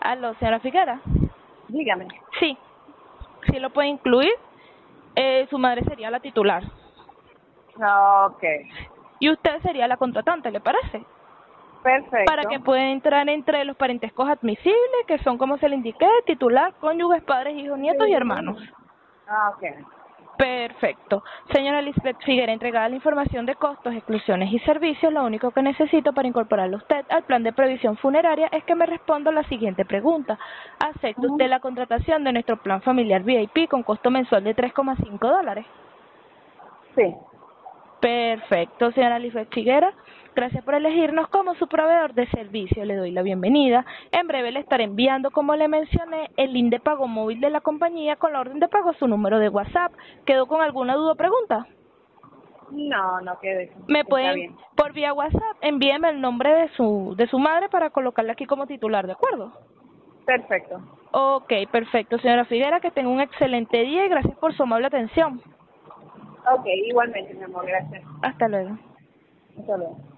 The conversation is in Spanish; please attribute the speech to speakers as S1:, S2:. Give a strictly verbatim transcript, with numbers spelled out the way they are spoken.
S1: Aló, señora Figuera.
S2: Dígame.
S1: Sí, sí lo puede incluir. Eh, su madre sería la titular.
S2: Ok.
S1: Y usted sería la contratante, ¿le parece?
S2: Perfecto.
S1: Para que pueda entrar entre los parentescos admisibles, que son, como se le indiqué, titular, cónyuges, padres, hijos, nietos y hermanos.
S2: Ah, ok.
S1: Perfecto. Señora Lisbeth Figuera, entregada la información de costos, exclusiones y servicios, lo único que necesito para incorporarlo usted al plan de previsión funeraria es que me responda la siguiente pregunta. ¿Acepta
S2: Ujú.
S1: usted la contratación de nuestro plan familiar V I P con costo mensual de tres coma cinco dólares?
S2: Sí.
S1: Perfecto, señora Lisbeth Figuera. Gracias por elegirnos como su proveedor de servicio. Le doy la bienvenida. En breve le estaré enviando, como le mencioné, el link de pago móvil de la compañía con la orden de pago a su número de WhatsApp. ¿Quedó con alguna duda o pregunta?
S2: No, no quede.
S1: Me
S2: Está
S1: pueden,
S2: bien.
S1: por vía WhatsApp, envíeme el nombre de su, de su madre para colocarla aquí como titular, ¿de acuerdo?
S2: Perfecto.
S1: Ok, perfecto, señora Figuera, que tenga un excelente día y gracias por su amable atención.
S2: Ok, igualmente, mi amor. Gracias.
S1: Hasta luego.
S2: Hasta luego.